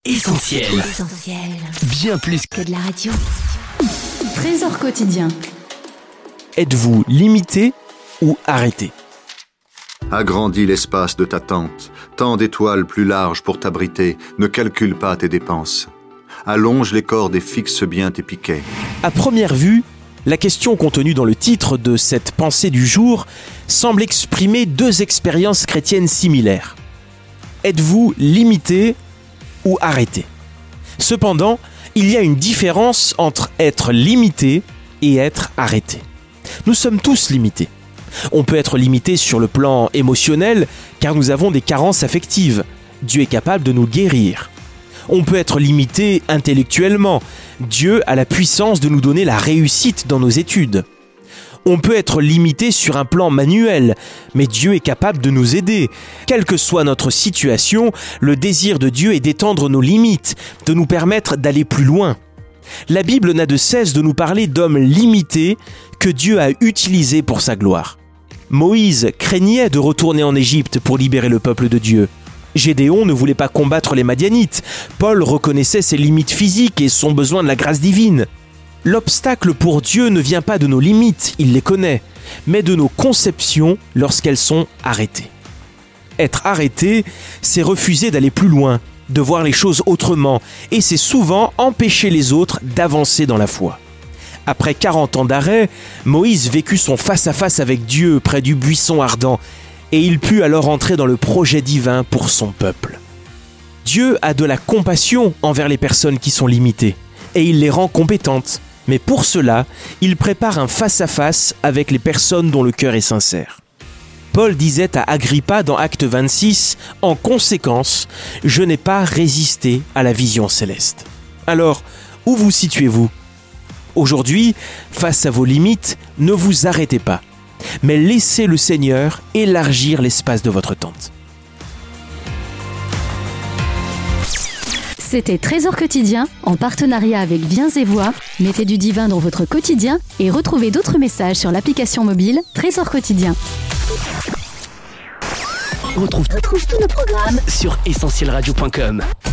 Essentiel. Bien plus que de la radio. Trésor quotidien. Êtes-vous limité ou arrêté ? Agrandis l'espace de ta tente, tant d'étoiles plus larges pour t'abriter, ne calcule pas tes dépenses. Allonge les cordes et fixe bien tes piquets. À première vue, la question contenue dans le titre de cette pensée du jour semble exprimer deux expériences chrétiennes similaires. Êtes-vous limité ou arrêté ? Cependant, il y a une différence entre être limité et être arrêté. Nous sommes tous limités. On peut être limité sur le plan émotionnel car nous avons des carences affectives. Dieu est capable de nous guérir. On peut être limité intellectuellement. Dieu a la puissance de nous donner la réussite dans nos études. On peut être limité sur un plan manuel, mais Dieu est capable de nous aider. Quelle que soit notre situation, le désir de Dieu est d'étendre nos limites, de nous permettre d'aller plus loin. La Bible n'a de cesse de nous parler d'hommes limités que Dieu a utilisés pour sa gloire. Moïse craignait de retourner en Égypte pour libérer le peuple de Dieu. Gédéon ne voulait pas combattre les Madianites. Paul reconnaissait ses limites physiques et son besoin de la grâce divine. L'obstacle pour Dieu ne vient pas de nos limites, il les connaît, mais de nos conceptions lorsqu'elles sont arrêtées. Être arrêté, c'est refuser d'aller plus loin, de voir les choses autrement, et c'est souvent empêcher les autres d'avancer dans la foi. Après 40 ans d'arrêt, Moïse vécut son face-à-face avec Dieu près du buisson ardent, et il put alors entrer dans le projet divin pour son peuple. Dieu a de la compassion envers les personnes qui sont limitées, et il les rend compétentes. Mais pour cela, il prépare un face-à-face avec les personnes dont le cœur est sincère. Paul disait à Agrippa dans Acte 26, « En conséquence, je n'ai pas résisté à la vision céleste. » Alors, où vous situez-vous ? Aujourd'hui, face à vos limites, ne vous arrêtez pas, mais laissez le Seigneur élargir l'espace de votre tente. C'était Trésor quotidien, en partenariat avec Viens et Voix. Mettez du divin dans votre quotidien et retrouvez d'autres messages sur l'application mobile Trésor quotidien. Retrouve tous nos programmes sur essentielradio.com.